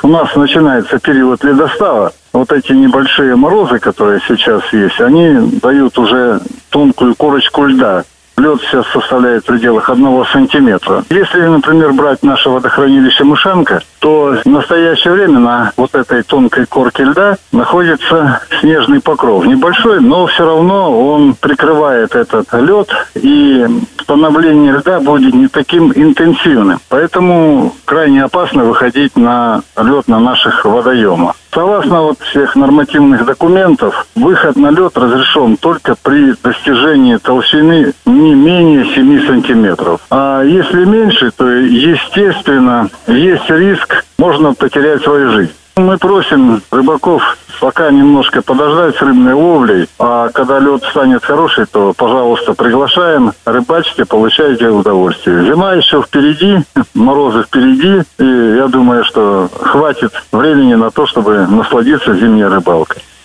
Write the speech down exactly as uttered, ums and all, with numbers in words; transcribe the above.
у нас начинается период ледостава. Вот эти небольшие морозы, которые сейчас есть, они дают уже тонкую корочку льда. Лед сейчас составляет в пределах одного сантиметра. Если, например, брать наше водохранилище Мышанка, то в настоящее время на вот этой тонкой корке льда находится снежный покров. Небольшой, но все равно он прикрывает этот лед, и становление льда будет не таким интенсивным. Поэтому крайне опасно выходить на лед на наших водоемах. Согласно вот всех нормативных документов, выход на лед разрешен только при достижении толщины не менее семи сантиметров. А если меньше, то, естественно, есть риск, можно потерять свою жизнь. Мы просим рыбаков пока немножко подождать с рыбной ловлей, а когда лед станет хороший, то, пожалуйста, приглашаем, рыбачьте, получайте удовольствие. Зима еще впереди, морозы впереди, и я думаю, что хватит времени на то, чтобы насладиться зимней рыбалкой.